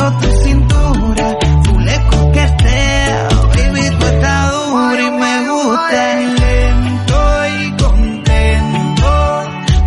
viendo tu cintura, tú le coqueteas, baby, tú estás dura y me gusta. Lento y contento,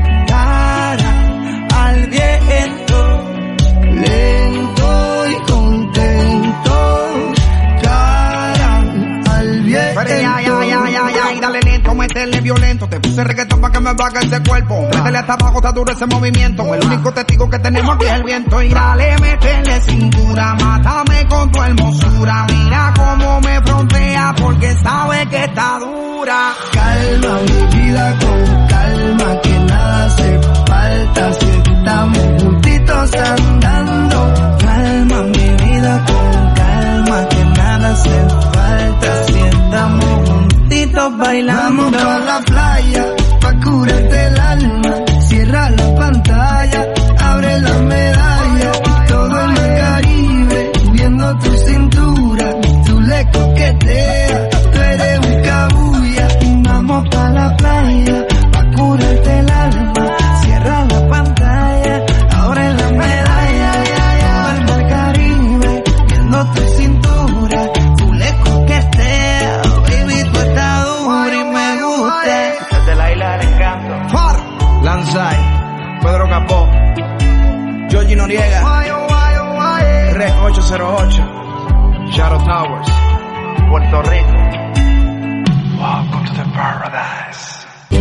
cara al viento. Lento y contento, cara al viento. Pero ya, dale lento, métele violento. Te puse reggaetón pa' que me baje ese cuerpo. Métele hasta abajo, está duro ese movimiento. El único testigo que tenemos aquí es el viento. Y dale, métele cintura, mátame con tu hermosura. Mira cómo me frontea porque sabe que está dura. Calma mi vida con calma, que nada hace falta si estamos juntitos andando. Calma mi vida con calma, que nada hace falta si estamos juntitos bailando. Vamos pa' la playa, pa' curarte el alma. Cierra la pantalla, abre la medalla. Todo en el Caribe, viendo tu cintura. Tú le coqueteas, tú eres un cabulla. Vamos pa' la playa, pa' curarte el alma. Cierra la pantalla, abre la medalla. Todo en el Caribe, viendo tu cintura. Tú le coqueteas, baby, tú estás dura y me gusta. Desde la isla del encanto. Far, Lanzai, Pedro Capó, Georgie Noriega, Red 808, Shadow Towers, Puerto Rico. Welcome to the paradise.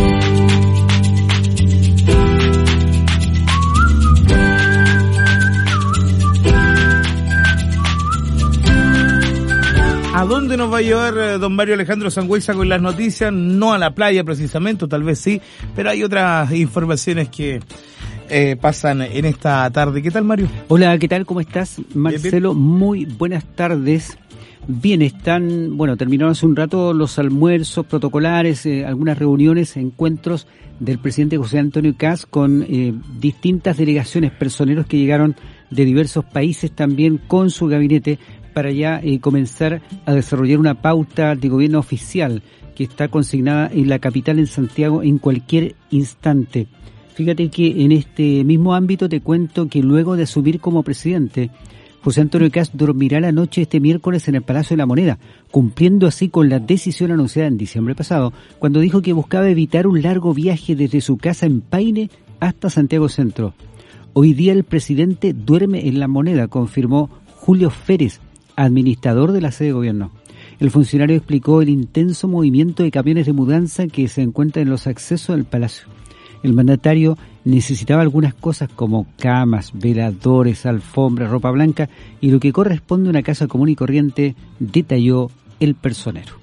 ¿A dónde nos va a llevar don Mario Alejandro Sangüesa con las noticias? No a la playa precisamente, o tal vez sí, pero hay otras informaciones que pasan en esta tarde. ¿Qué tal, Mario? Hola, ¿qué tal? ¿Cómo estás, Marcelo? Bien. Muy buenas tardes. Bien, terminaron hace un rato los almuerzos protocolares, algunas reuniones, encuentros del presidente José Antonio Kast con distintas delegaciones, personeros que llegaron de diversos países también con su gabinete para ya comenzar a desarrollar una pauta de gobierno oficial que está consignada en la capital, en Santiago, en cualquier instante. Fíjate que en este mismo ámbito te cuento que luego de asumir como presidente, José Antonio Kast dormirá la noche este miércoles en el Palacio de la Moneda, cumpliendo así con la decisión anunciada en diciembre pasado, cuando dijo que buscaba evitar un largo viaje desde su casa en Paine hasta Santiago Centro. Hoy día el presidente duerme en la Moneda, confirmó Julio Férez, administrador de la sede de gobierno. El funcionario explicó el intenso movimiento de camiones de mudanza que se encuentran en los accesos del palacio. El mandatario necesitaba algunas cosas como camas, veladores, alfombras, ropa blanca y lo que corresponde a una casa común y corriente, detalló el personero.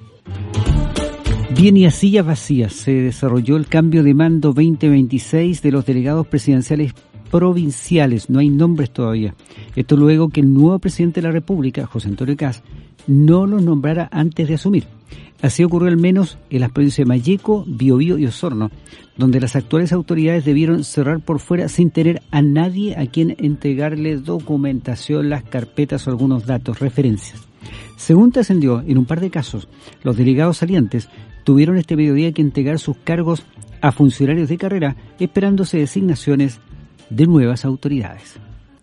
Bien, y a sillas vacías se desarrolló el cambio de mando 2026 de los delegados presidenciales provinciales, no hay nombres todavía. Esto luego que el nuevo presidente de la República, José Antonio Kast, no los nombrara antes de asumir. Así ocurrió al menos en las provincias de Malleco, Biobío y Osorno, donde las actuales autoridades debieron cerrar por fuera sin tener a nadie a quien entregarle documentación, las carpetas o algunos datos, referencias. Según trascendió, en un par de casos, los delegados salientes tuvieron este mediodía que entregar sus cargos a funcionarios de carrera, esperándose designaciones de nuevas autoridades.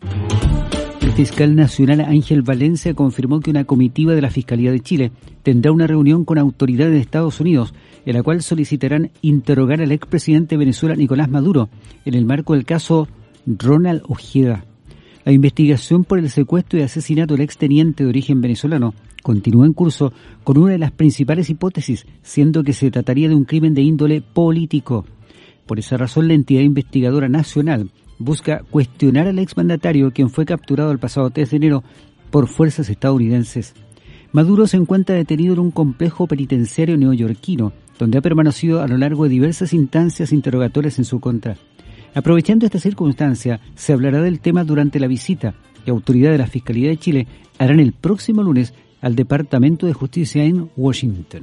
El fiscal nacional Ángel Valencia confirmó que una comitiva de la Fiscalía de Chile tendrá una reunión con autoridades de Estados Unidos, en la cual solicitarán interrogar al expresidente de Venezuela Nicolás Maduro en el marco del caso Ronald Ojeda. La investigación por el secuestro y asesinato del exteniente de origen venezolano continúa en curso con una de las principales hipótesis, siendo que se trataría de un crimen de índole político. Por esa razón, la entidad investigadora nacional busca cuestionar al exmandatario, quien fue capturado el pasado 3 de enero por fuerzas estadounidenses. Maduro se encuentra detenido en un complejo penitenciario neoyorquino, donde ha permanecido a lo largo de diversas instancias interrogatorias en su contra. Aprovechando esta circunstancia, se hablará del tema durante la visita que autoridades de la Fiscalía de Chile harán el próximo lunes al Departamento de Justicia en Washington.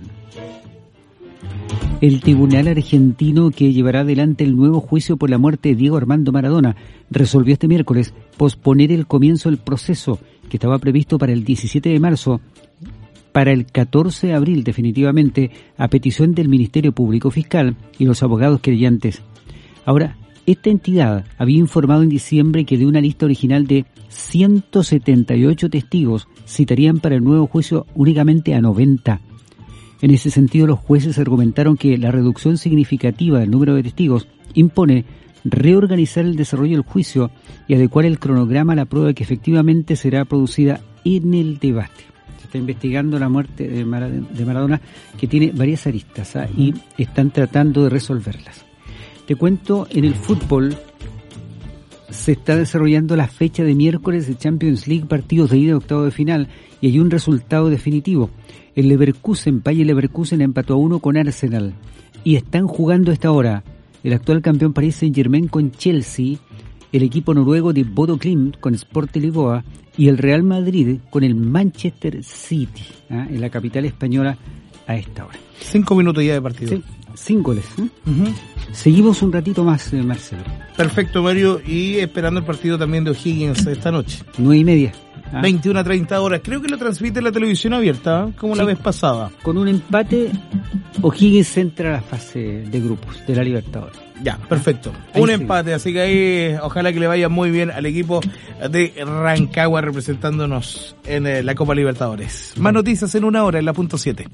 El tribunal argentino que llevará adelante el nuevo juicio por la muerte de Diego Armando Maradona resolvió este miércoles posponer el comienzo del proceso, que estaba previsto para el 17 de marzo, para el 14 de abril definitivamente, a petición del Ministerio Público Fiscal y los abogados querellantes. Ahora, Esta entidad había informado en diciembre que de una lista original de 178 testigos citarían para el nuevo juicio únicamente a 90. En ese sentido, los jueces argumentaron que la reducción significativa del número de testigos impone reorganizar el desarrollo del juicio y adecuar el cronograma a la prueba que efectivamente será producida en el debate. Se está investigando la muerte de Maradona, que tiene varias aristas, y están tratando de resolverlas. Te cuento, en el fútbol se está desarrollando la fecha de miércoles de Champions League, partidos de ida de octavo de final, y hay un resultado definitivo. El Leverkusen, Bayer Leverkusen, empató a 1 con Arsenal, y están jugando a esta hora el actual campeón Paris Saint-Germain con Chelsea, el equipo noruego de Bodo Glimt con Sport Lisboa y el Real Madrid con el Manchester City, en la capital española a esta hora. 5 minutos ya de partido. Sí, 5 goles. Seguimos un ratito más, Marcelo. Perfecto, Mario, y esperando el partido también de O'Higgins esta noche. 9:30. 21 a 30 horas. Creo que lo transmite la televisión abierta, como la vez pasada. Con un empate, O'Higgins entra a la fase de grupos de la Libertadores. Ya, perfecto. Ahí Un sí. empate, así que ahí ojalá que le vaya muy bien al equipo de Rancagua representándonos en la Copa Libertadores. Más noticias en una hora en la punto 7.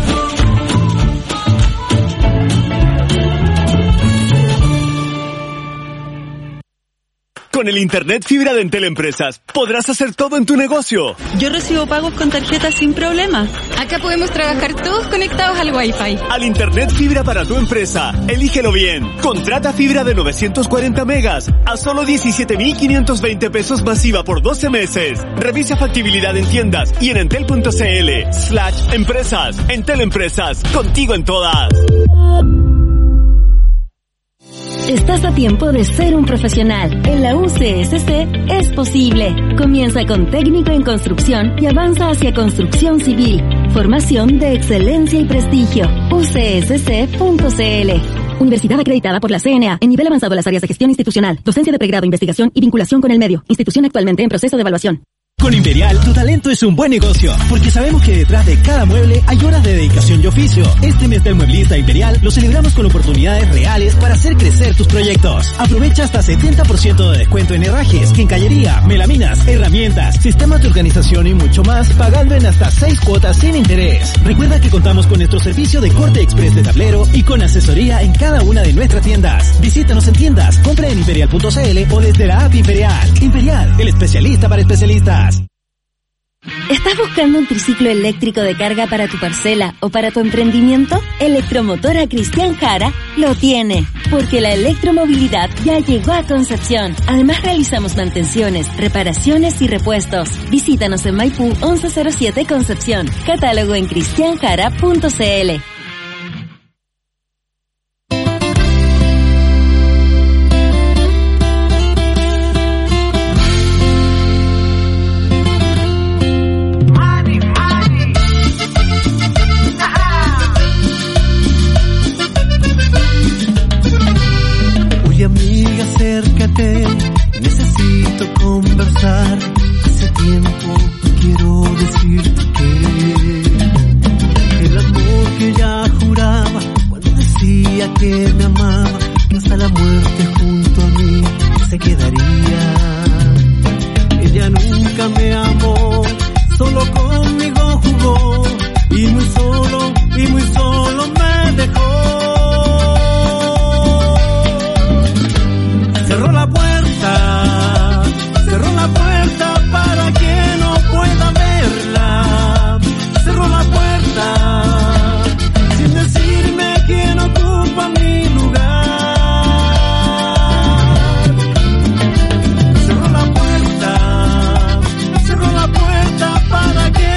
Con el internet fibra de Entel Empresas podrás hacer todo en tu negocio. Yo recibo pagos con tarjeta sin problema. Acá podemos trabajar todos conectados al Wi-Fi. Al internet fibra para tu empresa, elígelo bien. Contrata fibra de 940 megas a solo 17.520 pesos masiva por 12 meses. Revisa factibilidad en tiendas y en entel.cl/empresas. Entel Empresas, contigo en todas. Estás a tiempo de ser un profesional. En la UCSC es posible. Comienza con técnico en construcción y avanza hacia construcción civil. Formación de excelencia y prestigio. ucsc.cl. Universidad acreditada por la CNA en nivel avanzado en las áreas de gestión institucional, docencia de pregrado, investigación y vinculación con el medio. Institución actualmente en proceso de evaluación. Con Imperial, tu talento es un buen negocio, porque sabemos que detrás de cada mueble hay horas de dedicación y oficio. Este mes del mueblista Imperial lo celebramos con oportunidades reales para hacer crecer tus proyectos. Aprovecha hasta 70% de descuento en herrajes, quincallería, melaminas, herramientas, sistemas de organización y mucho más, pagando en hasta 6 cuotas sin interés. Recuerda que contamos con nuestro servicio de corte express de tablero y con asesoría en cada una de nuestras tiendas. Visítanos en tiendas, compra en imperial.cl o desde la app Imperial. Imperial, el especialista para especialistas. ¿Estás buscando un triciclo eléctrico de carga para tu parcela o para tu emprendimiento? Electromotora Cristian Jara lo tiene, porque la electromovilidad ya llegó a Concepción. Además realizamos mantenciones, reparaciones y repuestos. Visítanos en Maipú 1107 Concepción. Catálogo en cristianjara.cl. Acércate, necesito conversar. Hace tiempo quiero decirte que el amor que ella juraba cuando decía que me amaba, que hasta la muerte junto a mí se quedaría. Ella nunca me amó, solo conmigo jugó y muy solo me dejó. Cerró la puerta para que no pueda verla. Cerró la puerta sin decirme quién ocupa mi lugar. Cerró la puerta para que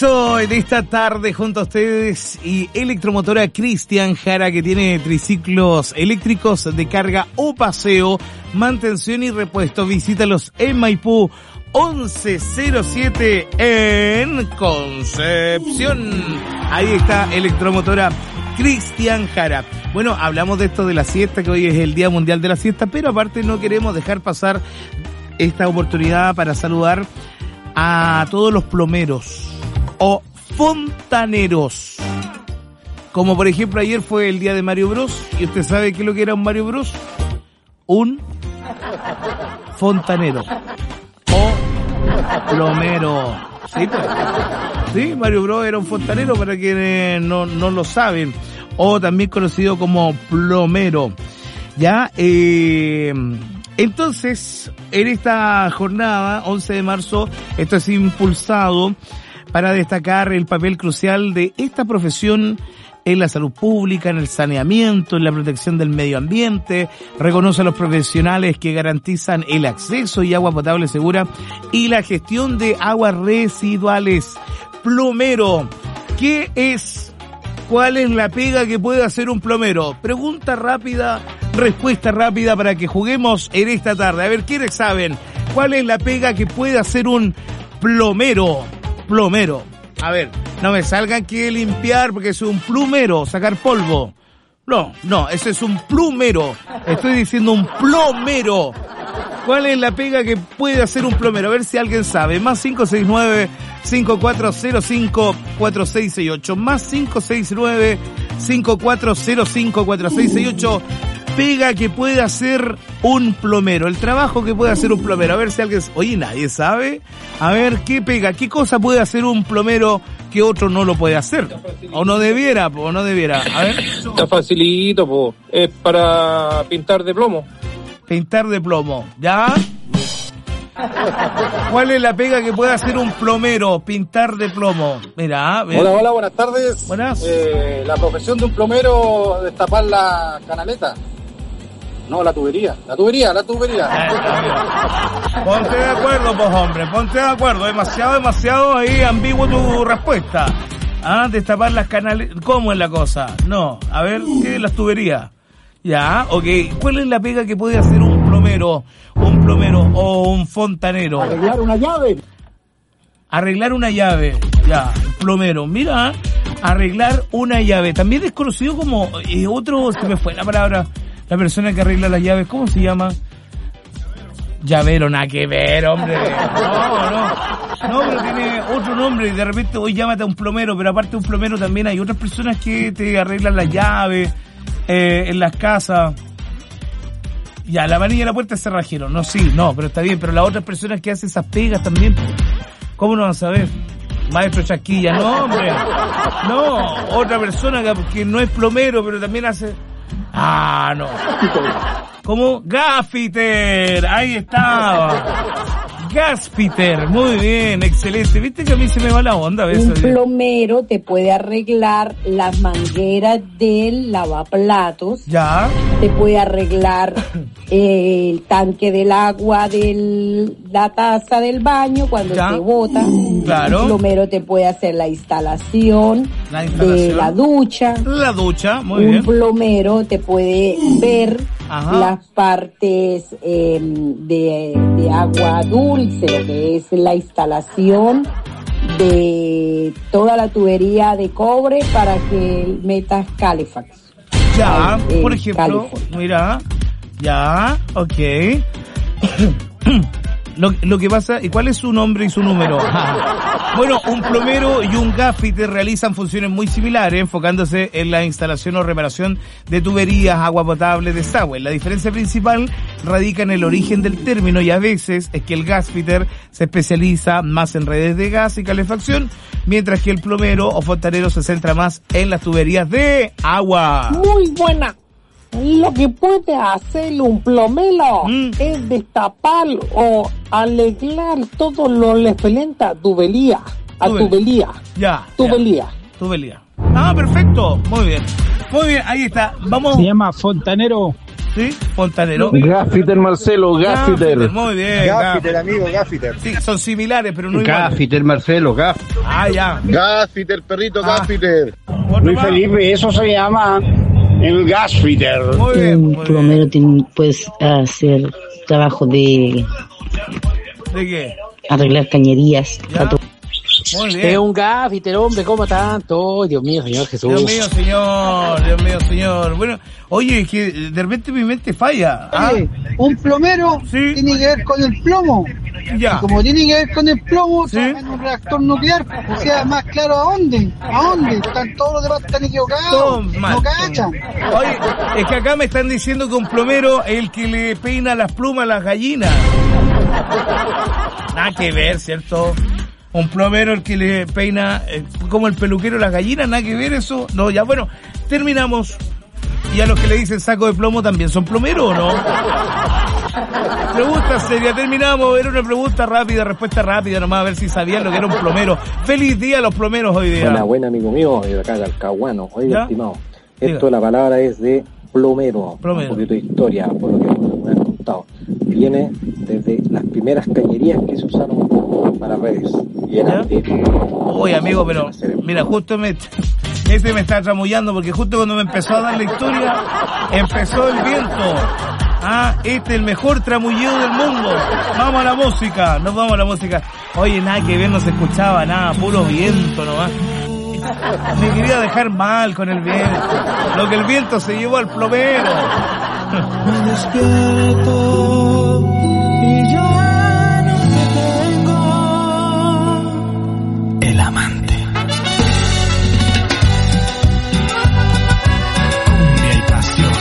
comienzo de esta tarde junto a ustedes y Electromotora Cristian Jara, que tiene triciclos eléctricos de carga o paseo, mantención y repuesto. Visítalos en Maipú 1107 en Concepción. Ahí está Electromotora Cristian Jara. Bueno, hablamos de esto de la siesta, que hoy es el Día Mundial de la Siesta, pero aparte no queremos dejar pasar esta oportunidad para saludar a todos los plomeros o fontaneros. Como por ejemplo ayer fue el día de Mario Bros. ¿Y usted sabe qué es lo que era un Mario Bros? Un fontanero o plomero. Sí, pues. Sí, Mario Bros era un fontanero, para quienes no lo saben, o también conocido como plomero. Ya, entonces, en esta jornada, 11 de marzo, esto es impulsado para destacar el papel crucial de esta profesión en la salud pública, en el saneamiento, en la protección del medio ambiente. Reconoce a los profesionales que garantizan el acceso y agua potable segura y la gestión de aguas residuales. Plomero, ¿qué es? ¿Cuál es la pega que puede hacer un plomero? Pregunta rápida, respuesta rápida para que juguemos en esta tarde. A ver, ¿quiénes saben cuál es la pega que puede hacer un plomero? Plomero. A ver, no me salgan que limpiar porque es un plumero, sacar polvo. No, ese es un plumero. Estoy diciendo un plomero. ¿Cuál es la pega que puede hacer un plomero? A ver si alguien sabe. Más 569-5405-4668. Más 569-5405-4668. Pega que puede hacer un plomero. El trabajo que puede hacer un plomero. A ver si alguien... Oye, nadie sabe. A ver, ¿qué pega? ¿Qué cosa puede hacer un plomero que otro no lo puede hacer? O no debiera. A ver. Está facilito, po. Es para pintar de plomo. Pintar de plomo. ¿Ya? ¿Cuál es la pega que puede hacer un plomero? Pintar de plomo. Mira, Hola, buenas tardes. Buenas. La profesión de un plomero es destapar la canaleta. No, la tubería. Ponte de acuerdo, pues, hombre. Ponte de acuerdo. Demasiado ahí ambiguo tu respuesta. Destapar las canaletas. ¿Cómo es la cosa? No. A ver, ¿qué es las tuberías? Ya, ok. ¿Cuál es la pega que puede hacer un plomero o un fontanero? Arreglar una llave. Ya, plomero. Mira, arreglar una llave. También es conocido como otro, se me fue la palabra, la persona que arregla las llaves. ¿Cómo se llama? Llavero, nada que ver, hombre. No, pero tiene otro nombre y de repente hoy llámate a un plomero, pero aparte de un plomero también hay otras personas que te arreglan las llaves. En las casas. Ya, la manilla de la puerta es cerrajero. No, pero está bien. Pero las otras personas que hacen esas pegas también, ¿cómo no van a saber? Maestro Chasquilla, no, hombre. No, otra persona que no es plomero, pero también hace... no. ¿Cómo? Gaffiter, ahí estaba. Gaspiter, muy bien, excelente. ¿Viste que a mí se me va la onda a veces? Un plomero te puede arreglar las mangueras del lavaplatos. Ya. Te puede arreglar el tanque del agua de la taza del baño cuando se bota. Claro. Un plomero te puede hacer la instalación de la ducha. La ducha, muy bien. Un plomero te puede ver las partes de agua dulce, lo que es la instalación de toda la tubería de cobre para que metas calefacción. Ya, por ejemplo, mira, ya, ok. Lo que pasa, ¿y cuál es su nombre y su número? Bueno, un plomero y un gaffiter realizan funciones muy similares, enfocándose en la instalación o reparación de tuberías, agua potable, desagüe. La diferencia principal radica en el origen del término y a veces es que el gaffiter se especializa más en redes de gas y calefacción, mientras que el plomero o fontanero se centra más en las tuberías de agua. Muy buena. Lo que puede hacer un plomero es destapar o arreglar todo lo referente a tubería. Ya. Tubería. Perfecto. Muy bien, ahí está. Vamos. Se llama fontanero. Sí, fontanero. Gaffiter, Marcelo, Gaffiter. Muy bien. Gaffiter, amigo, Gaffiter. Sí, son similares, pero no iguales. Gaffiter, Marcelo, Gaffiter. Ah, ya. Gaffiter, perrito, Gaffiter. Luis Felipe, eso se llama el Gaffiter. Muy bien. Un plomero puedes hacer trabajo de... ¿De qué? Arreglar cañerías. Muy bien. Es un gaffiter, hombre, ¿cómo tanto? Oh, Dios mío, Señor Jesús. Dios mío, señor. Bueno, oye, es que de repente mi mente falla. Oye, un plomero tiene que ver con el plomo. Ya. Y como tiene que ver con el plomo, trabaja en un reactor nuclear. O sea, más claro, ¿a dónde? Están todos los demás están equivocados. No cachan. Oye, es que acá me están diciendo que un plomero es el que le peina las plumas a las gallinas. Nada que ver, ¿cierto? Un plomero el que le peina como el peluquero las gallinas, nada que ver eso. No, ya bueno, terminamos. Y a los que le dicen saco de plomo también son plomeros, ¿o no? Pregunta seria, terminamos. Era una pregunta rápida, respuesta rápida nomás, a ver si sabían lo que era un plomero. Feliz día a los plomeros hoy día. Buena amigo mío, de acá de Alcahuano. Oiga, estimado, la palabra es de plomero. Un poquito de historia, por lo que me han contado. Viene desde las primeras cañerías que se usaron para redes. Y eran Oye, amigo, pero mira, justo me está tramullando porque justo cuando me empezó a dar la historia, empezó el viento. Este es el mejor tramullido del mundo. Nos vamos a la música. Oye, nada que ver, no se escuchaba nada, puro viento nomás. Me quería dejar mal con el viento. Lo que el viento se llevó al plomero. Me despierto y ya no te tengo. El amante. Cumbia y pasión.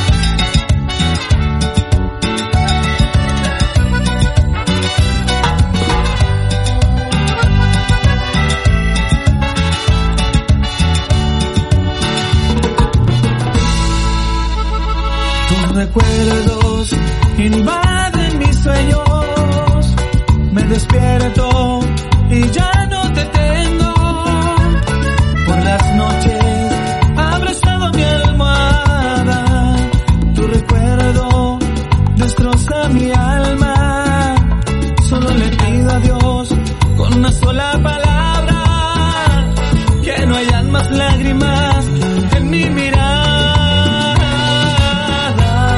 Tus recuerdos invaden mis sueños. Me despierto y ya no te tengo. Por las noches abrazado mi almohada. Tu recuerdo destroza mi alma. Solo le pido a Dios con una sola palabra que no hayan más lágrimas en mi mirada.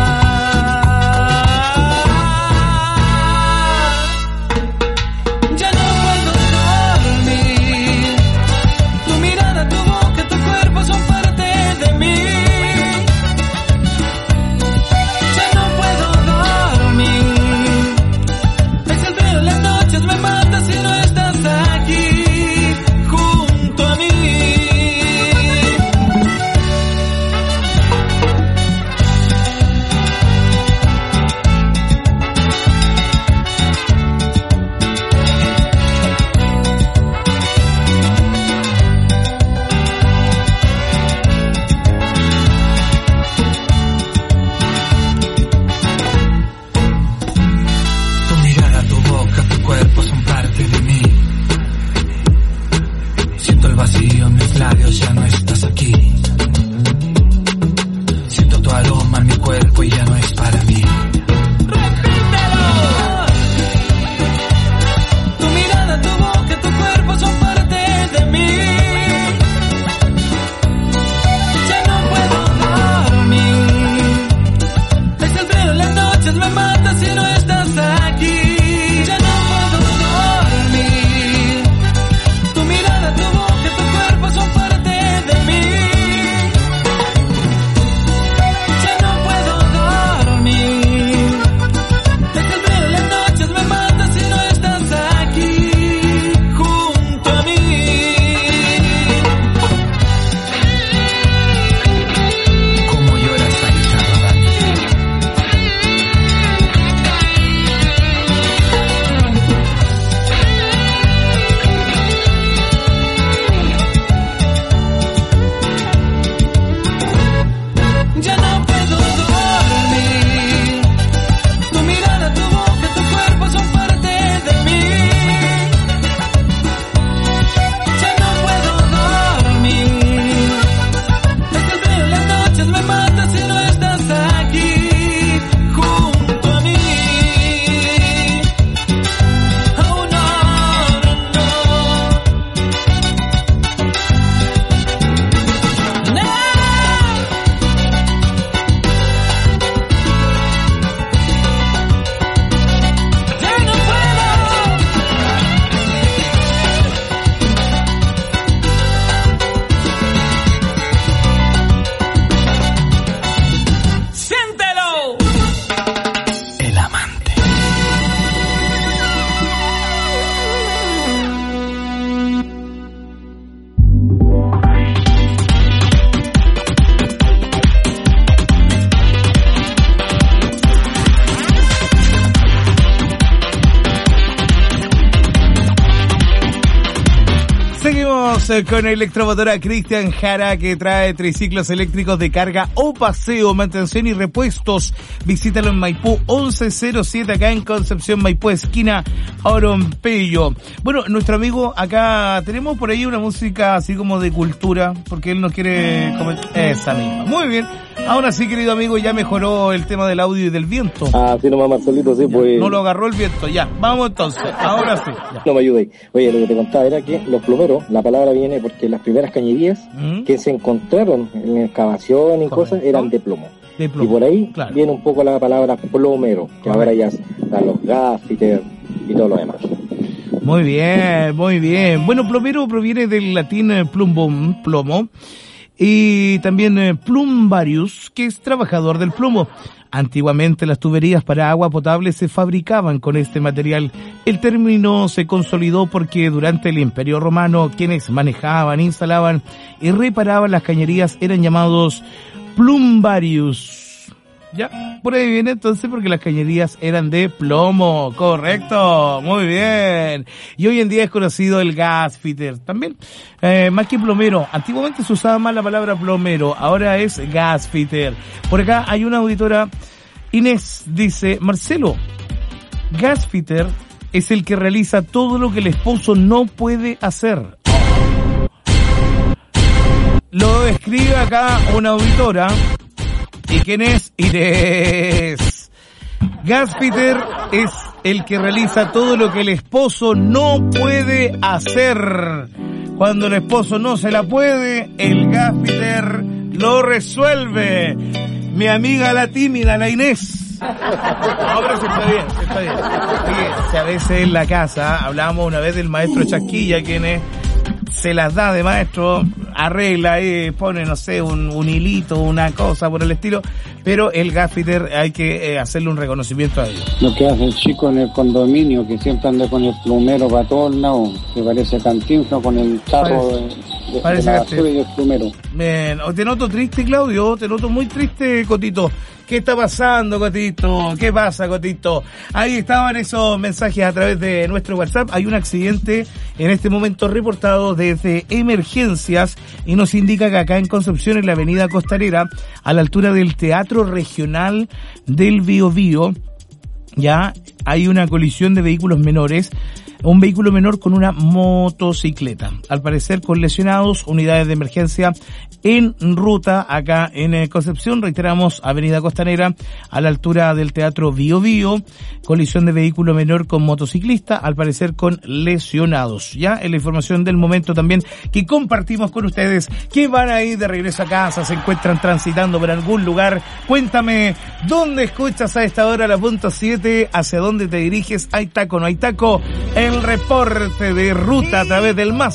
Ya con Electromotora Cristian Jara, que trae triciclos eléctricos de carga o paseo, mantención y repuestos. Visítalo en Maipú 1107, acá en Concepción, Maipú, esquina Orompello. Bueno, nuestro amigo acá, tenemos por ahí una música así como de cultura, porque él nos quiere comentar esa misma. Muy bien. Ahora sí, querido amigo, ya mejoró el tema del audio y del viento. Ah, sí, nomás Marcelito, sí, pues. No lo agarró el viento, ya. Vamos entonces, ahora sí. Ya. No me ayudé. Oye, lo que te contaba era que los plomeros, la palabra viene porque las primeras cañerías que se encontraron en excavación y cosas eran de plomo. Y por ahí viene un poco la palabra plomero, que ahora ya están los gaffiter y todo lo demás. Muy bien, muy bien. Bueno, plomero proviene del latín plumbum, plomo, y también plumbarius, que es trabajador del plomo. Antiguamente las tuberías para agua potable se fabricaban con este material. El término se consolidó porque durante el Imperio Romano quienes manejaban, instalaban y reparaban las cañerías eran llamados plumbarius. Ya, por ahí viene entonces porque las cañerías eran de plomo, correcto, muy bien. Y hoy en día es conocido el gasfitter, también, más que plomero. Antiguamente se usaba más la palabra plomero, ahora es gasfitter. Por acá hay una auditora, Inés, dice, Marcelo, gasfitter es el que realiza todo lo que el esposo no puede hacer. Lo escribe acá una auditora. ¿Y quién es? Inés. Gasfitter es el que realiza todo lo que el esposo no puede hacer. Cuando el esposo no se la puede, el gasfitter lo resuelve. Mi amiga la tímida, la Inés. No, pero sí está bien, está bien. Fíjate, a veces en la casa, hablábamos una vez del maestro Chasquilla, quien es, se las da de maestro, arregla y pone, no sé, un hilito, una cosa por el estilo, pero el gasfitter hay que hacerle un reconocimiento a ellos. Lo que hace el chico en el condominio, que siempre anda con el plumero para todos lados, que parece Cantinflas con el tarro de la basura y el plumero. Bien, te noto triste, Claudio, te noto muy triste, Cotito. ¿Qué está pasando, Cotito? ¿Qué pasa, Cotito? Ahí estaban esos mensajes a través de nuestro WhatsApp. Hay un accidente en este momento reportado desde Emergencias y nos indica que acá en Concepción, en la avenida Costanera, a la altura del Teatro Regional del Biobío, ya hay una colisión de vehículos menores. Un vehículo menor con una motocicleta. Al parecer con lesionados, unidades de emergencia en ruta acá en Concepción. Reiteramos, avenida Costanera, a la altura del Teatro Biobío. Colisión de vehículo menor con motociclista, al parecer con lesionados. Ya en la información del momento también que compartimos con ustedes, que van a ir de regreso a casa, se encuentran transitando por algún lugar. Cuéntame, ¿dónde escuchas a esta hora la punto 7? ¿Hacia dónde te diriges? ¿Hay taco, no hay taco? El reporte de ruta a través del más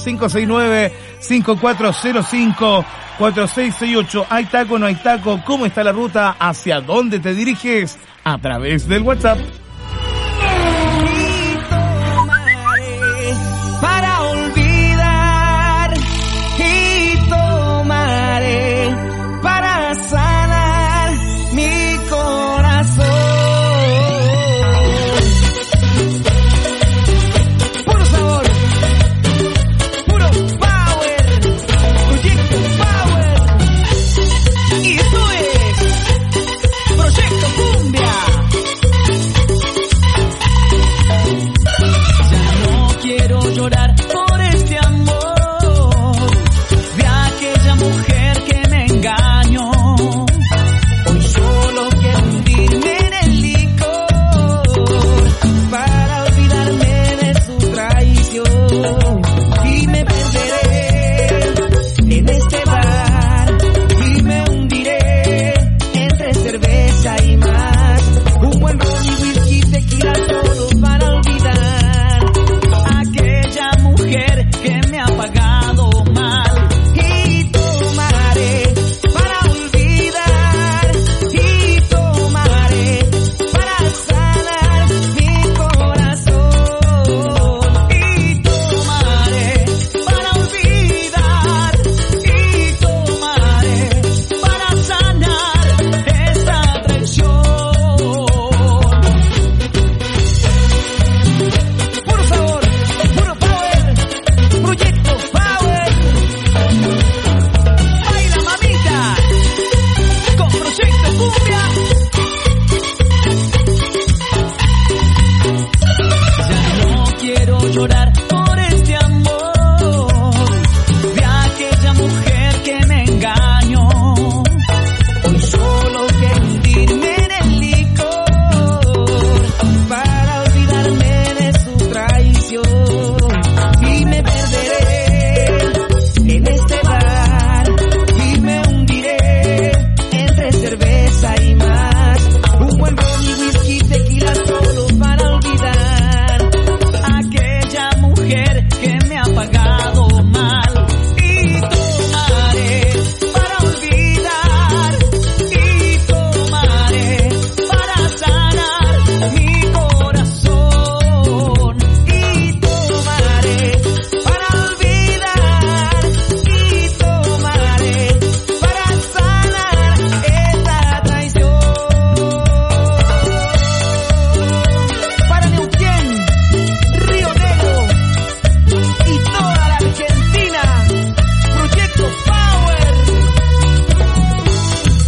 569-5405-4668. ¿Hay taco, no hay taco? ¿Cómo está la ruta? ¿Hacia dónde te diriges? A través del WhatsApp. Para olvidar y tomaré para sanar mi corazón. Puro sabor, puro power, Proyecto Power. Y esto es Proyecto Cumbia.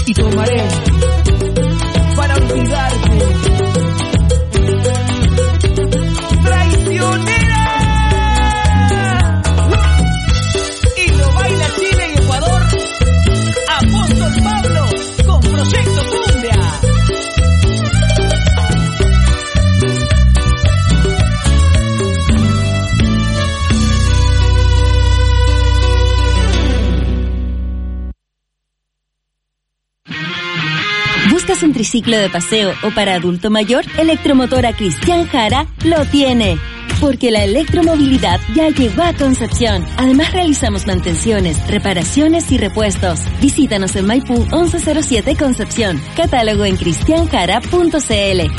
y tomaré para olvidarte. ¡Traicionera! Y lo baila Chile y Ecuador. Apóstol Pablo con Proyecto Cumbia. ¿Buscas un triciclo de paseo o para adulto mayor? Electromotora Cristian Jara lo tiene. Porque la electromovilidad ya llegó a Concepción. Además realizamos mantenciones, reparaciones y repuestos. Visítanos en Maipú 1107 Concepción. Catálogo en cristianjara.cl.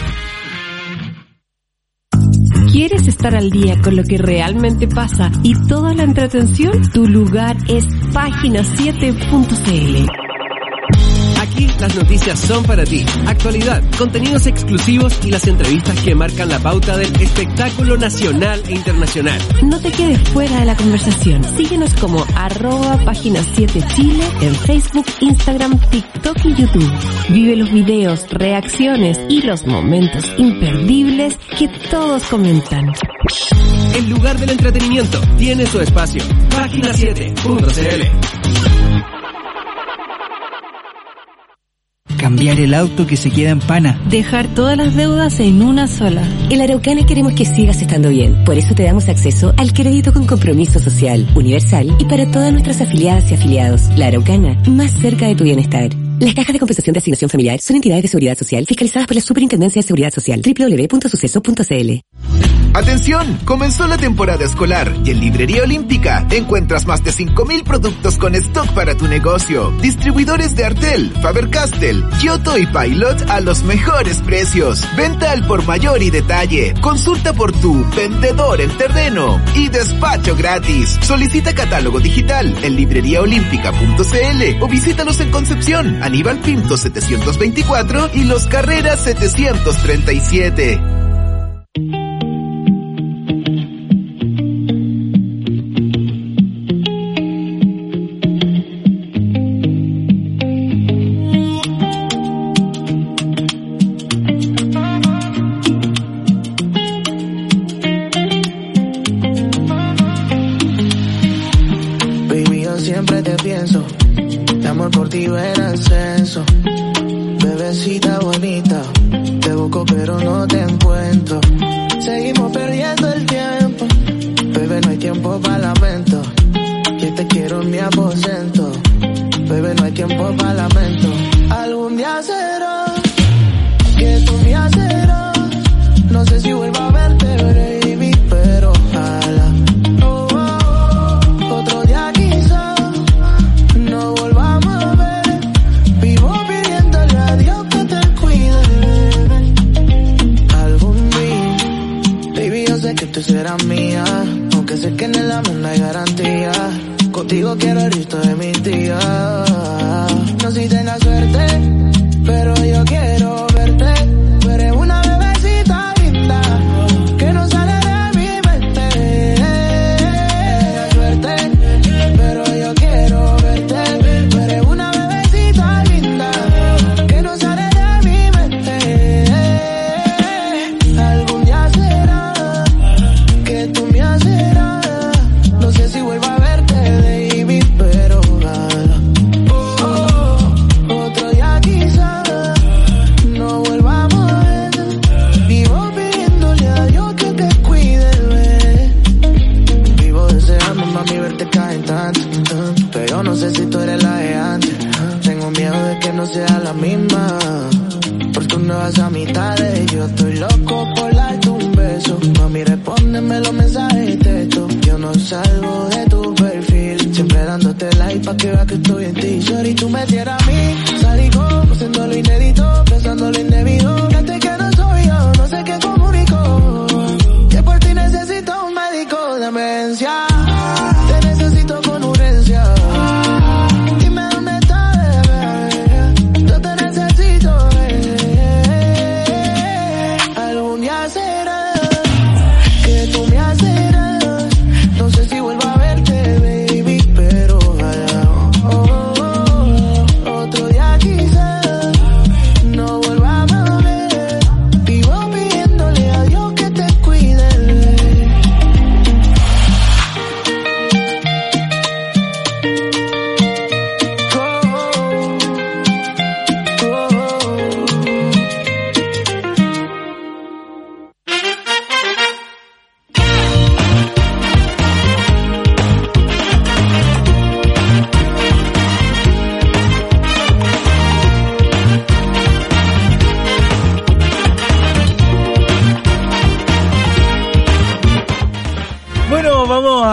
¿Quieres estar al día con lo que realmente pasa y toda la entretención? Tu lugar es página7.cl. Aquí las noticias son para ti. Actualidad, contenidos exclusivos y las entrevistas que marcan la pauta del espectáculo nacional e internacional. No te quedes fuera de la conversación. Síguenos como @página7chile en Facebook, Instagram, TikTok y YouTube. Vive los videos, reacciones y los momentos imperdibles que todos comentan. El lugar del entretenimiento tiene su espacio. Página7.cl. Cambiar el auto que se queda en pana. Dejar todas las deudas en una sola. En la Araucana queremos que sigas estando bien. Por eso te damos acceso al crédito con compromiso social, universal y para todas nuestras afiliadas y afiliados. La Araucana, más cerca de tu bienestar. Las cajas de compensación de asignación familiar son entidades de seguridad social fiscalizadas por la Superintendencia de Seguridad Social. www.suceso.cl. ¡Atención! Comenzó la temporada escolar y en Librería Olímpica encuentras más de 5,000 productos con stock para tu negocio. Distribuidores de Artel, Faber-Castell, Kyoto y Pilot a los mejores precios. Venta al por mayor y detalle. Consulta por tu vendedor en terreno y despacho gratis. Solicita catálogo digital en libreriaolímpica.cl o visítalos en Concepción, Aníbal Pinto 724 y Los Carreras 737.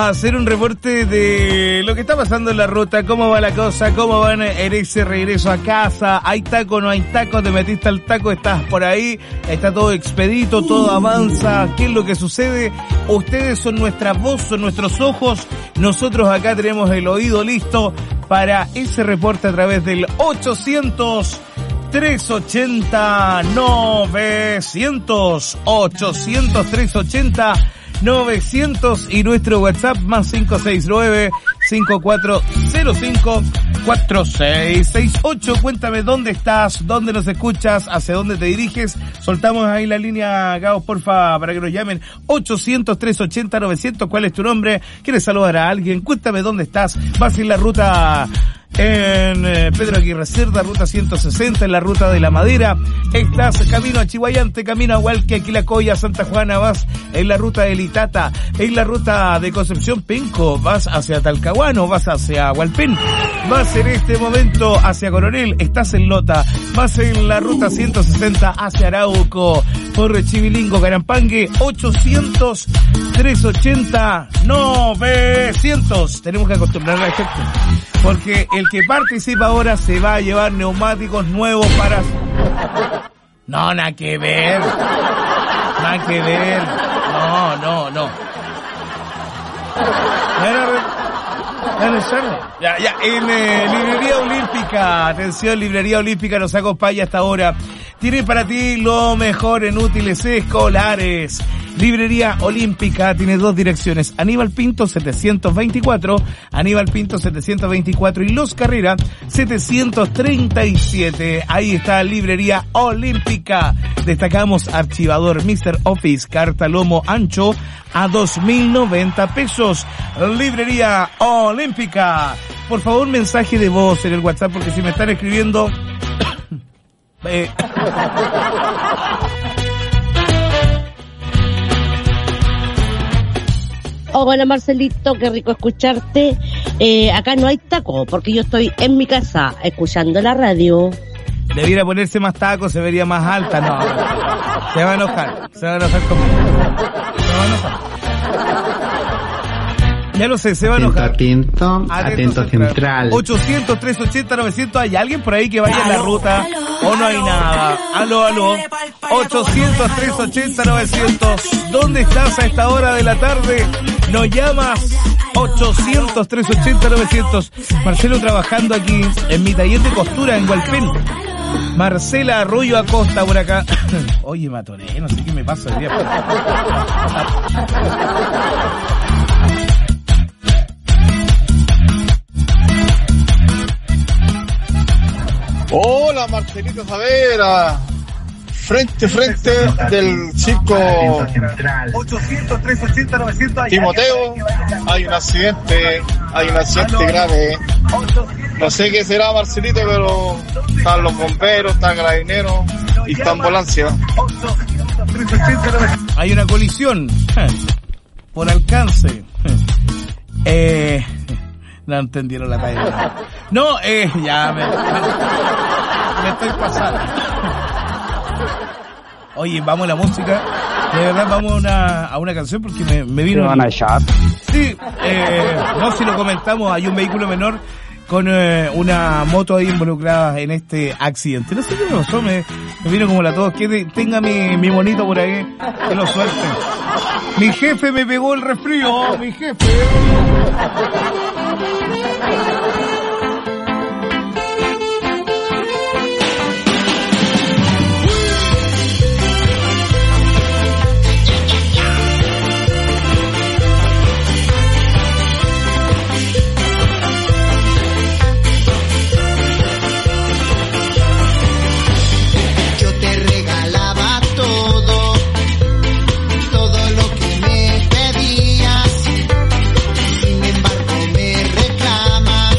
a hacer un reporte de lo que está pasando en la ruta, cómo va la cosa, cómo van en ese regreso a casa, hay taco, no hay taco, te metiste al taco, estás por ahí, está todo expedito, todo avanza, ¿qué es lo que sucede? Ustedes son nuestra voz, son nuestros ojos, nosotros acá tenemos el oído listo para ese reporte a través del 800-380-900, 800-380-900 y nuestro WhatsApp más 569-5405-4668. Cuéntame dónde estás, dónde nos escuchas, hacia dónde te diriges. Soltamos ahí la línea, Gao, porfa, para que nos llamen. 800-380-900. ¿Cuál es tu nombre? ¿Quieres saludar a alguien? Cuéntame dónde estás. Vas en la ruta en Pedro Aguirre Cerda, ruta 160, en la ruta de la Madera. Estás camino a Chihuayante, camino a Hualque, Quilacoya, Santa Juana, vas en la ruta de Litata, en la ruta de Concepción Penco, vas hacia Talcahuano, vas hacia Hualpén, vas en este momento hacia Coronel, estás en Lota, vas en la ruta 160 hacia Arauco, por Chivilingo, Carampangue, 800-380-900. Tenemos que acostumbrar a la gente, porque el que participa ahora se va a llevar neumáticos nuevos para... No, nada que ver. Nada que ver. No. Ya, en Librería Olímpica, atención, Librería Olímpica nos acompaña hasta ahora. Tiene para ti lo mejor en útiles escolares. Librería Olímpica tiene dos direcciones, Aníbal Pinto 724, y Los Carrera 737. Ahí está Librería Olímpica. Destacamos archivador Mr. Office, carta lomo ancho a 2.090 pesos. Librería Olímpica. Por favor, mensaje de voz en el WhatsApp, porque si me están escribiendo... Hola Marcelito, qué rico escucharte. Acá no hay taco, porque yo estoy en mi casa escuchando la radio. Debiera ponerse más taco, se vería más alta. No, se va a enojar conmigo. Se va a enojar. Ya lo sé, se va a enojar. Atento central. 800-380-900. ¿Hay alguien por ahí que vaya en la ruta? ¿O no hay nada? Aló. 800-380-900. ¿Dónde estás a esta hora de la tarde? Nos llamas. 800-380-900. Marcelo trabajando aquí en mi taller de costura en Hualpén. Marcela Arroyo Acosta por acá. Oye, Matoré, no sé qué me pasa el día. Hola, Marcelito Savera. Frente del circo 800-380-900. Timoteo, hay un accidente grave. No sé qué será, Marcelito, pero están los bomberos, están carabineros y está ambulancia. Hay una colisión por alcance. No entendieron la talla. No, ya me estoy pasando. Oye, vamos a la música. De verdad, vamos a una canción porque me vino... ¿Se van a echar? Sí, no, si lo comentamos, hay un vehículo menor con una moto ahí involucrada en este accidente. No sé qué me pasó, me vino como la tos. Que tenga mi monito por ahí, que lo suelte. Mi jefe me pegó el resfrío, mi jefe. Sin embargo me reclamas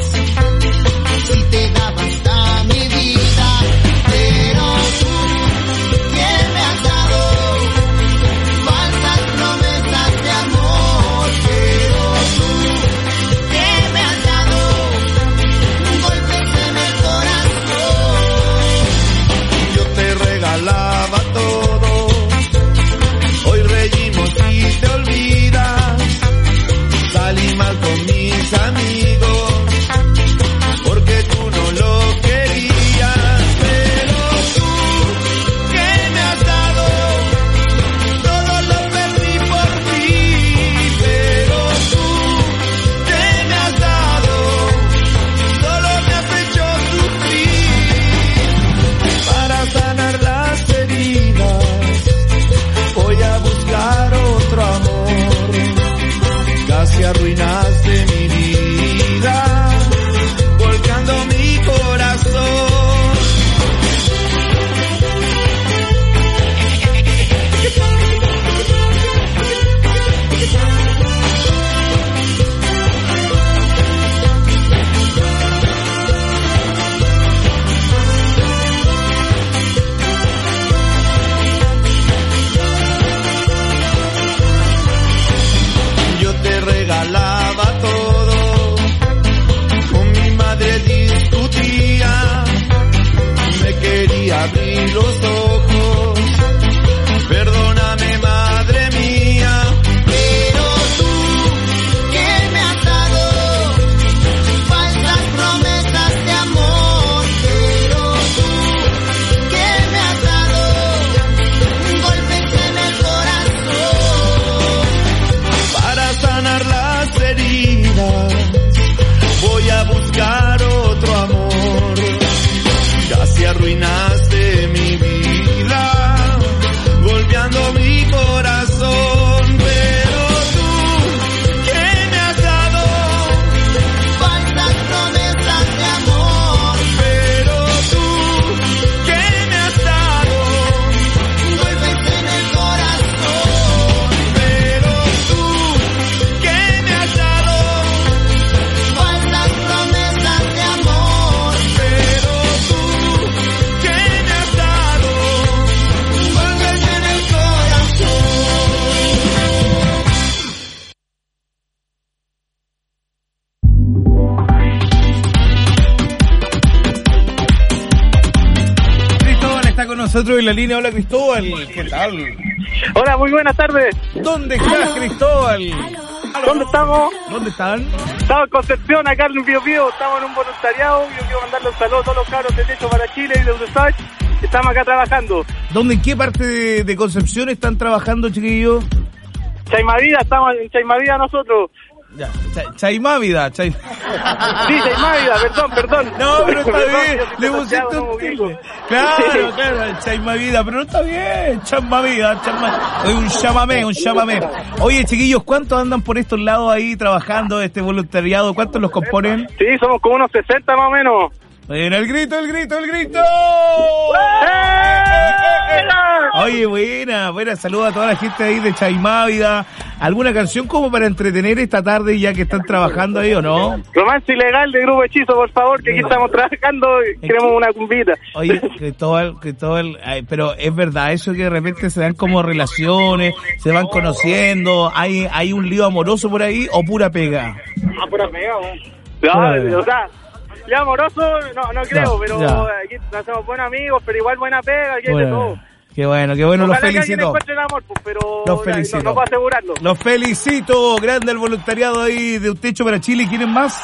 abrí los ojos. Perdóname, madre mía, pero tú que me has dado falsas promesas de amor, pero tú que me has dado golpes en el corazón. Para sanar las heridas voy a buscar otro amor. Casi arruinaste mi vida, golpeando mi corazón, pero tú que me has dado falsas promesas de amor, pero tú que me has dado golpes en el corazón, pero tú que me has dado falsas promesas de amor, pero tú que me has dado golpes en el corazón. Cristóbal está con nosotros en la línea. Hola, Cristóbal. ¿Qué tal? Hola, muy buenas tardes. ¿Dónde estás, Cristóbal? ¿Dónde estamos? ¿Dónde están? Estamos en Concepción, acá en Bío Bío. Estamos en un voluntariado. Yo quiero mandarle un saludo a todos los cabros de Techo para Chile y de USACH. Estamos acá trabajando. ¿Dónde, en qué parte de Concepción están trabajando, chiquillos? Chaimavida, estamos en Chaimavida nosotros. Ya, Chaimávida. Sí, Chaimavida, perdón. No, pero está Perdón, bien, yo soy le de pusiste Santiago, un no tilde. ubico. Claro, Chaimavida, pero no está bien, Chaimavida. Un chamamé. Oye, chiquillos, ¿cuántos andan por estos lados ahí trabajando este voluntariado? ¿Cuántos los componen? Sí, somos como unos 60 más o menos. Bueno, el grito. Oye, buena, saludos a toda la gente ahí de Chaimávida. ¿Alguna canción como para entretener esta tarde ya que están trabajando ahí o no? Romance Ilegal de Grupo Hechizo, por favor, que aquí estamos trabajando y queremos una cumbita. Oye, Cristóbal, pero es verdad eso que de repente se dan como relaciones, se van conociendo, hay un lío amoroso por ahí o pura pega. Pura pega, o sea, ya amoroso no creo, pero aquí hacemos buenos amigos, pero igual buena pega, aquí hay de todo. Qué bueno, los felicito. El amor, pues, pero los felicito. No puedo asegurarlo. Los felicito, grande el voluntariado ahí de Un Techo para Chile. ¿Quieren más?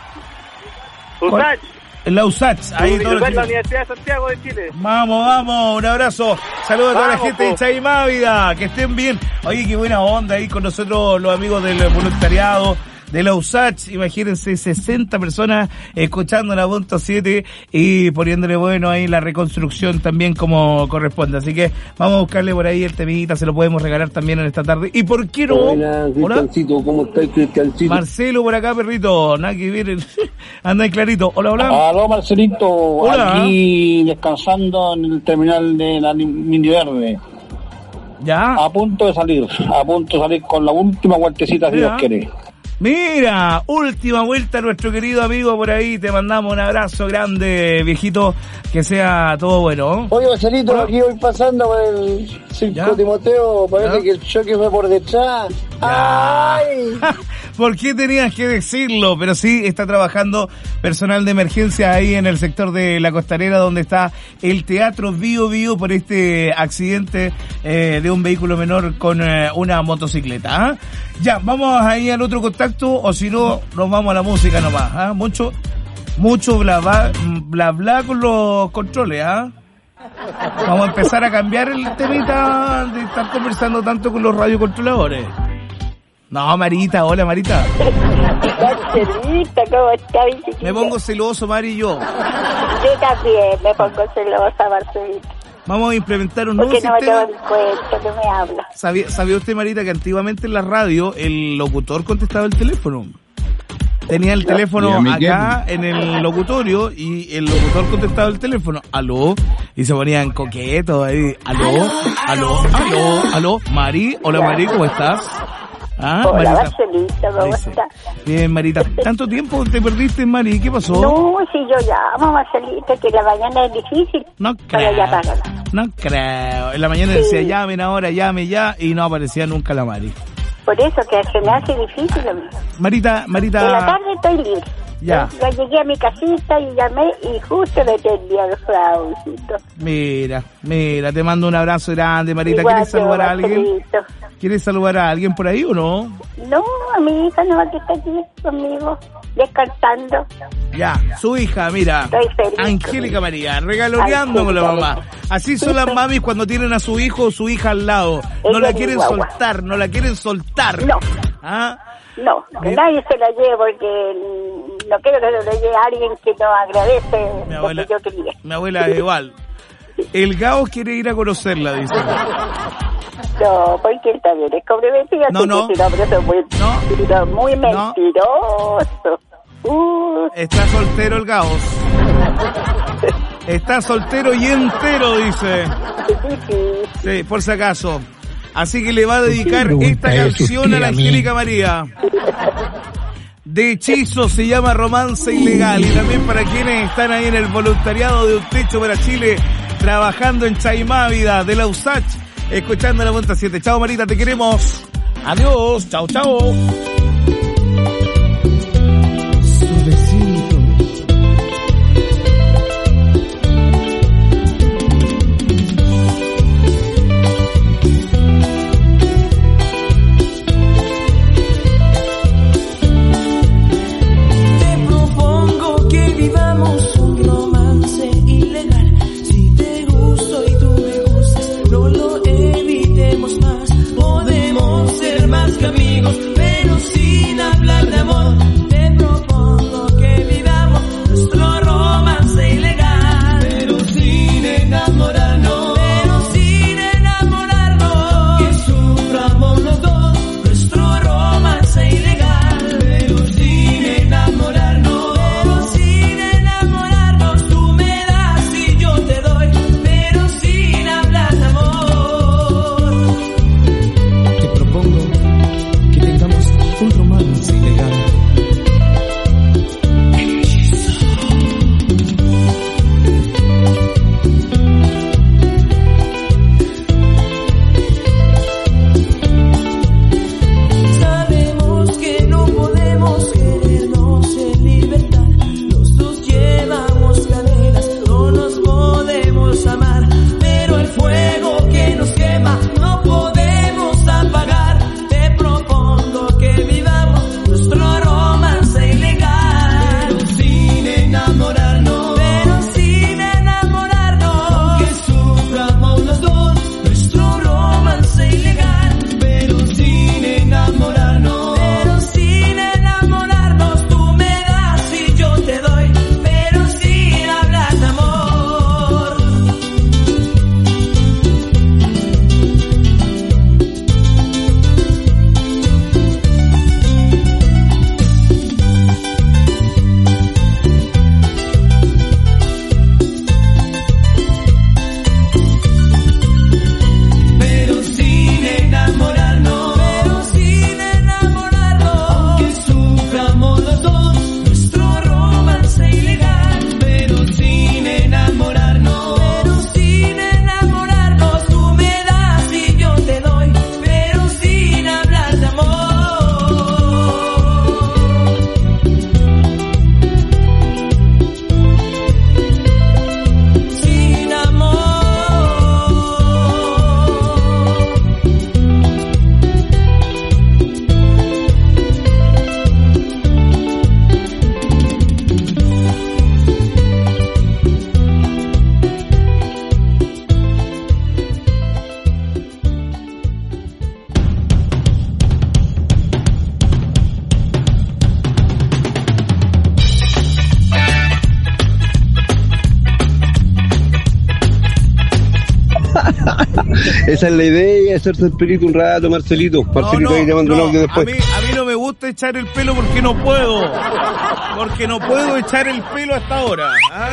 USACH. La USACH, ahí todos los la Universidad de Santiago de Chile. Vamos, un abrazo. Saludos a toda la gente de Chaimávida, que estén bien. Oye, qué buena onda ahí con nosotros los amigos del voluntariado de la USACH. Imagínense 60 personas escuchando la punto 7 y poniéndole bueno ahí la reconstrucción también como corresponde. Así que vamos a buscarle por ahí el temita, se lo podemos regalar también en esta tarde. ¿Y por qué no? Hola, Cristiancito, ¿cómo estás, Cristiancito? Marcelo por acá, perrito, nada que ver. Anda ahí clarito. Hola. Aló, Marcelito. Hola. Aquí descansando en el terminal de la Mini Verde. Ya. A punto de salir con la última vueltecita, si Dios quiere. Mira, última vuelta a nuestro querido amigo por ahí. Te mandamos un abrazo grande, viejito. Que sea todo bueno. Oye, Marcelito, aquí voy pasando por el Circo Timoteo. Parece que el choque fue por detrás. ¡Ay! ¿Por qué tenías que decirlo? Pero sí, está trabajando personal de emergencia ahí en el sector de La Costanera, donde está el Teatro Bío Bío por este accidente de un vehículo menor con una motocicleta. Ya, vamos ahí al otro contacto, o si no, nos vamos a la música nomás. Mucho bla bla con los controles. Vamos a empezar a cambiar el temita de estar conversando tanto con los radiocontroladores. No, Marita, hola Marita. Marcelita, ¿cómo estás? Me pongo celoso, Mari, y yo. Yo también me pongo celosa, Marcelita. Vamos a implementar un nuevo sistema. Porque no me tomo el cuento, no me habla. ¿Sabía usted, Marita, que antiguamente en la radio el locutor contestaba el teléfono? Tenía el teléfono acá en el locutorio y el locutor contestaba el teléfono. ¿Aló? Y se ponían coquetos ahí. ¿Aló? Mari, hola Mari, ¿cómo estás? Hola, Marcelita, ¿cómo estás? Bien, Marita. ¿Tanto tiempo te perdiste, Mari? ¿Qué pasó? No, si yo llamo, Marcelita, que la mañana es difícil. No creo. En la mañana decía, llamen ahora, llame ya, y no aparecía nunca la Mari. Por eso que se me hace difícil a mí. Marita. En la tarde estoy libre. Ya llegué a mi casita y llamé y justo le tendía los flaucitos. Mira, te mando un abrazo grande, Marita. Igual, ¿quieres saludar a alguien? ¿Quieres saludar a alguien por ahí o no? No, a mi hija no, que está aquí conmigo, descansando. Ya, su hija, mira, Angélica María, regaloreando con la mamá. Así son las mamis cuando tienen a su hijo o su hija al lado. No la quieren soltar, no la quieren soltar. No. ¿Ah? No, que nadie se la lleve porque no quiero que lo lleve a alguien que no agradece lo que yo quería. Mi abuela es igual. El Gaos quiere ir a conocerla, dice. No, porque él también es comprometido. No. Muy mentiroso. Está soltero el Gaos. Está soltero y entero, dice. Sí, por si acaso. Así que le va a dedicar esta canción a la Angélica María. De Hechizo, se llama Romance Ilegal. Y también para quienes están ahí en el voluntariado de Un Techo para Chile, trabajando en Chaimávida de la USACH, escuchando la Punta 7. Chao Marita, te queremos. Adiós, chao. Vivamos un romance ilegal. Si te gusto y tú me gustas, no lo evitemos más. Podemos ser más que amigos, pero sin hablar de amor. Te propongo que vivamos nuestro romance ilegal, pero sin enamorarnos. Que suframos los dos nuestro romance ilegal, pero sin enamorarnos. Esa es la idea, hacerse el pelito un rato, Marcelito. Marcelito ahí llamando un audio después. A mí no me gusta echar el pelo porque no puedo. Porque no puedo echar el pelo hasta ahora.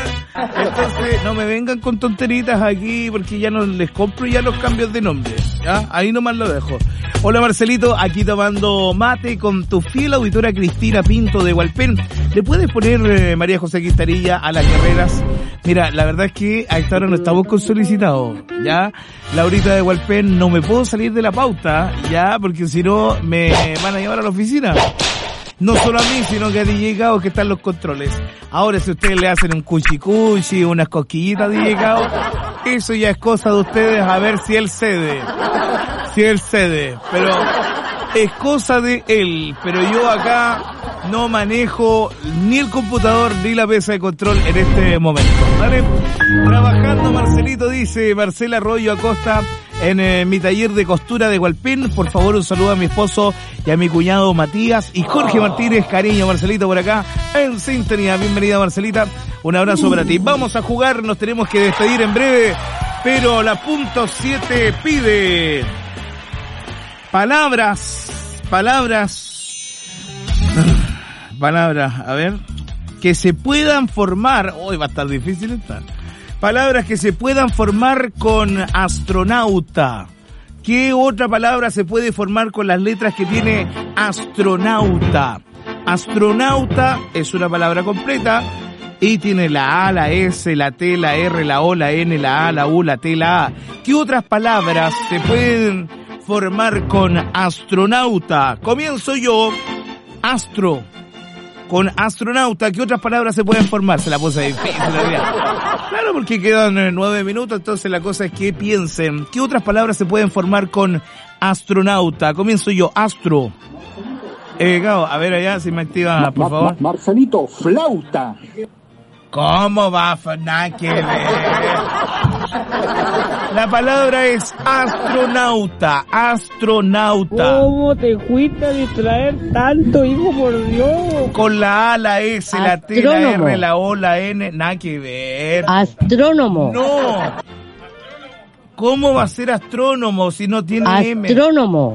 Entonces, no me vengan con tonteritas aquí porque ya no les compro ya los cambios de nombre. ¿Ya? Ahí nomás lo dejo. Hola Marcelito, aquí tomando mate con tu fiel auditora Cristina Pinto de Hualpén. ¿Le puedes poner María José Quintanilla a las guerreras? Mira, la verdad es que a esta hora no estamos con solicitados, ¿ya? Laurita de Hualpén, no me puedo salir de la pauta, ¿ya? Porque si no me van a llevar a la oficina. No solo a mí, sino que a DJ Gao, que están los controles. Ahora, si ustedes le hacen un cuchicuchi, unas cosquillitas a DJ Gao, eso ya es cosa de ustedes, a ver si él cede. Pero es cosa de él. Pero yo acá no manejo ni el computador ni la mesa de control en este momento, ¿vale? Trabajando, Marcelito, dice Marcela Arroyo Acosta, en mi taller de costura de Hualpén. Por favor, un saludo a mi esposo y a mi cuñado Matías y Jorge Martínez. Cariño, Marcelito, por acá en sintonía. Bienvenida, Marcelita. Un abrazo para ti. Vamos a jugar, nos tenemos que despedir en breve, pero la punto 7 pide palabras, a ver, que se puedan formar. Hoy va a estar difícil esta. Palabras que se puedan formar con astronauta. ¿Qué otra palabra se puede formar con las letras que tiene astronauta? Astronauta es una palabra completa y tiene la A, la S, la T, la R, la O, la N, la A, la U, la T, la A. ¿Qué otras palabras se pueden formar con astronauta? Comienzo yo. Astro. Con astronauta, ¿qué otras palabras se pueden formar? Se la puse difícil, claro, porque quedan 9 minutos, entonces la cosa es que piensen. ¿Qué otras palabras se pueden formar con astronauta? Comienzo yo, astro. Gao, a ver allá, si me activa, por favor. Marcelito, flauta. ¿Cómo va? Nada que ver. La palabra es astronauta. ¿Cómo te fuiste a distraer tanto, hijo, por Dios? Con la A, la S, la T, la R, la O, la N, nada que ver. Astrónomo. No. ¿Cómo va a ser astrónomo si no tiene M? Astrónomo.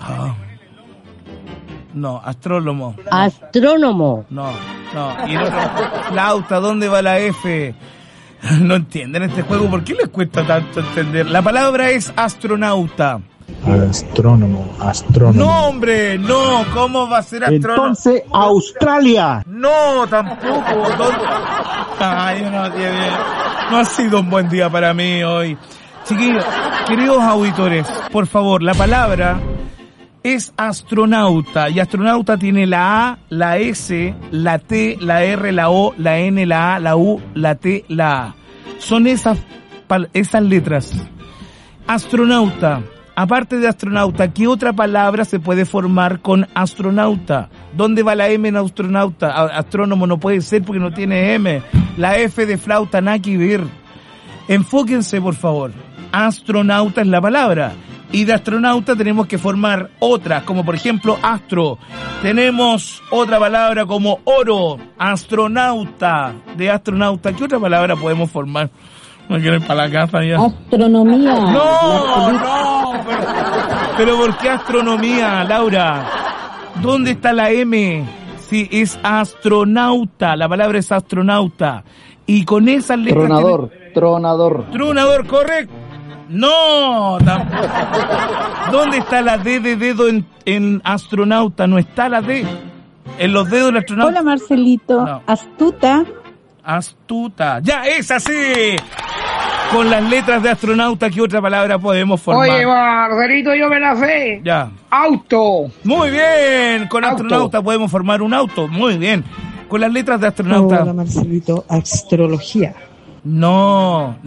No, astrónomo. Astrónomo. No. Y otro, flauta, ¿dónde va la F? No entienden este juego, ¿por qué les cuesta tanto entender? La palabra es astronauta. Astrónomo. No, hombre, no, ¿cómo va a ser astrónomo? Entonces, Australia. No, tampoco. Ay, no ha sido un buen día para mí hoy. Chiquillos, queridos auditores, por favor, la palabra es astronauta, y astronauta tiene la A, la S, la T, la R, la O, la N, la A, la U, la T, la A. Son esas letras. Astronauta. Aparte de astronauta, ¿qué otra palabra se puede formar con astronauta? ¿Dónde va la M en astronauta? Astrónomo no puede ser porque no tiene M. La F de flauta, nada que ver. Enfóquense, por favor. Astronauta es la palabra. Y de astronauta tenemos que formar otras, como por ejemplo astro. Tenemos otra palabra como oro, astronauta. De astronauta, ¿qué otra palabra podemos formar? No quiero ir para la casa ya. Astronomía. No, pero ¿por qué astronomía, Laura? ¿Dónde está la M? Sí, es astronauta, la palabra es astronauta. Y con esas letras... Tronador, correcto. No, tampoco. ¿Dónde está la D de dedo en astronauta? No está la D. En los dedos del astronauta. Hola, Marcelito. No. Astuta. Ya, es así. Con las letras de astronauta, ¿qué otra palabra podemos formar? Oye, Marcelito, yo me la sé. Ya. Auto. Muy bien. Con astronauta podemos formar un auto. Muy bien. Con las letras de astronauta. Hola, Marcelito. Astrología. No.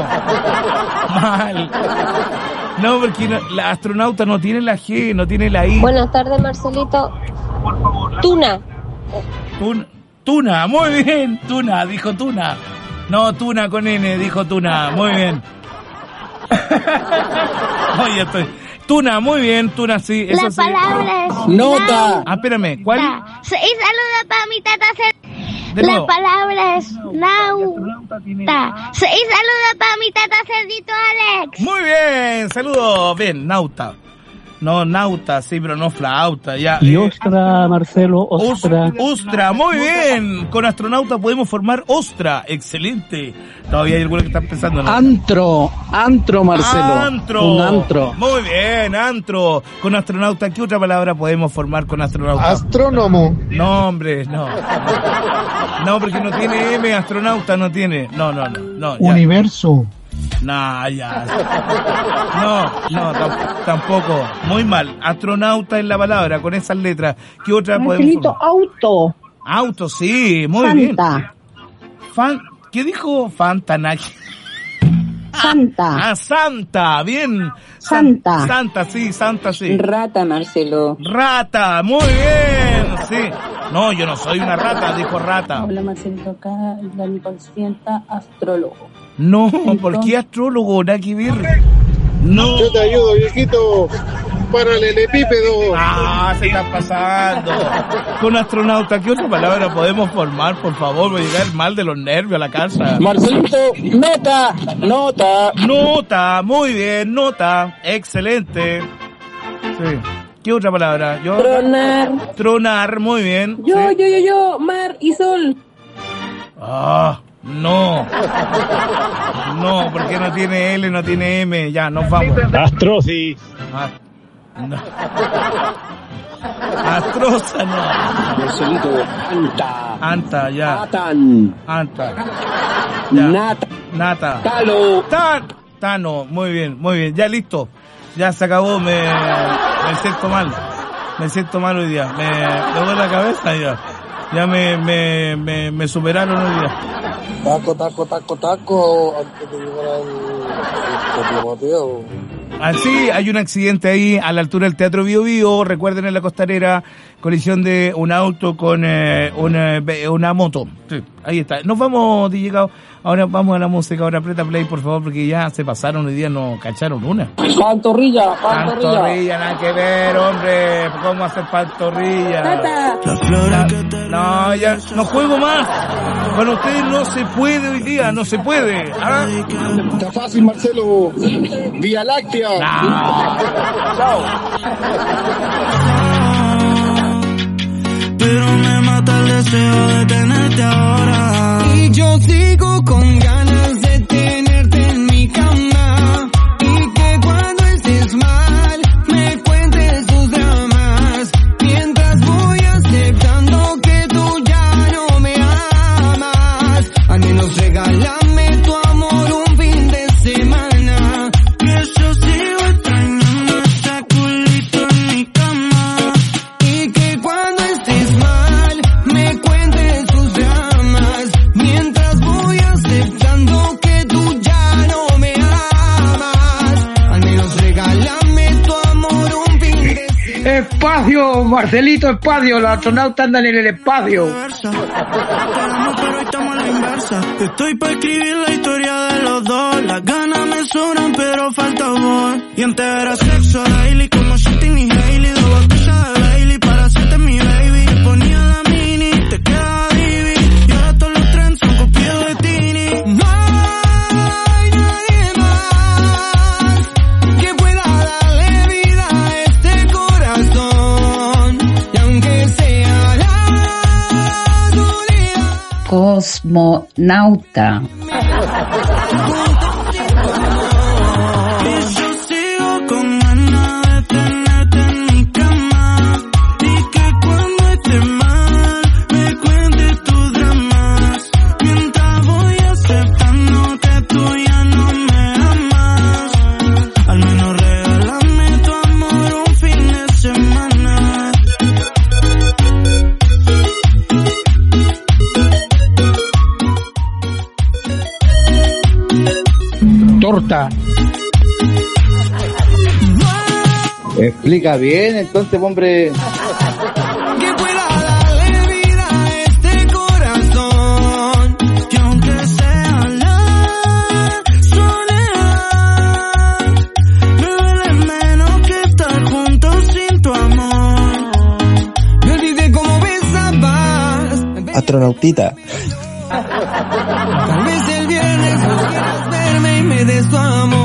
Mal. No, porque la astronauta no tiene la G, no tiene la I. Buenas tardes, Marcelito. Tuna. Tuna, muy bien. Tuna, dijo Tuna. No, Tuna con N, dijo Tuna. Muy bien. Oye, Tuna, muy bien. Tuna, sí. Eso la sí. Palabra es... Nota. Espérame, ¿cuál? Y saluda para mi tata. La palabra es nauta. Y saluda para mi tata Cerdito Alex. Muy bien, saludos. Bien, nauta. No, nauta, sí, pero no flauta. Ya. Y ostra, Marcelo, ostra. Ostra, muy bien. Con astronauta podemos formar ostra. Excelente. Todavía hay alguno que está pensando en antro, Marcelo. Un antro. Muy bien, antro. Con astronauta, ¿qué otra palabra podemos formar con astronauta? Astrónomo. No, hombre, no. No, porque no tiene M, astronauta no tiene. No. Ya. Universo. No, ya. No, tampoco. Muy mal. Astronauta es la palabra, con esas letras. ¿Qué otra podemos...? Auto. Auto, sí, muy bien. ¿Qué dijo Fantanaki? Santa. Santa, bien. Santa. Santa, sí. Rata, Marcelo. Rata, muy bien, sí. No, yo no soy una rata, dijo rata. Hola, Marcelito, acá la inconsciente astrólogo. No, ¿por qué astrólogo? Nada que ver. No. Yo te ayudo, viejito. Paralelepípedo. Se está pasando. Con astronauta, ¿qué otra palabra podemos formar, por favor? Voy a llegar mal de los nervios a la casa. Marcelito, nota. Muy bien, nota. Excelente. Sí. ¿Qué otra palabra? Tronar, muy bien. Yo, mar y sol. No, porque no tiene L, no tiene M. Ya, nos vamos. Astrosis. No. Astrosa, no. Marcelito, Anta, ya. Anta. Ya. Nata. Talo. Tano, muy bien. Ya listo. Ya se acabó, me siento mal. Me siento mal hoy día. Me duele la cabeza ya. Ya me superaron hoy día. Taco, antes de llegar al Mateo. Sí, hay un accidente ahí a la altura del Teatro Bio Bio. Recuerden, en la Costanera, colisión de un auto con una moto. Sí, ahí está. Nos vamos, DJ Cao. Ahora vamos a la música. Ahora aprieta play, por favor, porque ya se pasaron hoy día, no cacharon una. Pantorrilla. Nada que ver, hombre. ¿Cómo hacer pantorrilla? No, ya no juego más. Con ustedes no se puede hoy día, no se puede. Está fácil, Marcelo. Vía Láctea. Chao. Pero me mata el deseo de tenerte ahora. Y yo sigo con ganas de tenerte en mi cama. Y que cuando estés mal, me cuentes tus dramas. Mientras voy aceptando que tú ya no me amas. Al menos regálame tu amor un fin de semana. Que yo sigo extrañando ese culito en mi cama. Y que cuando estés mal, me cuentes tus dramas. Mientras voy aceptando que tú ya no me amas. Al menos regálame tu amor un fin de semana. Espacio, Marcelito, espacio. Los astronautas andan en el espacio. Pero hoy estamos a la inversa. Estoy para escribir la historia de los dos. Las ganas me sobran, pero falta amor. Y antes era sexo daily, como Shitting y Hailey. 2 botellas de Bailey para hacerte mi baby. Ponía la mini, te quedaba divi. Y ahora todos los trends son copiados de Tini. No hay nadie más que pueda darle vida a este corazón. Y aunque sea la soledad. Cosmonauta. Y yo sigo con ganas de tenerte en mi cama. Y que cuando estés mal, me cuentes tus dramas. Mientras voy aceptando que tú ya no me amas. Al menos regálame tu amor un fin de semana. Torta. Explica bien, entonces, hombre. Que pueda darle vida a este corazón. Y aunque sea la soledad, me duele menos que estar juntos sin tu amor. Me olvidé cómo besabas. Astronautita. Tal vez el viernes no quieras verme y me des tu amor.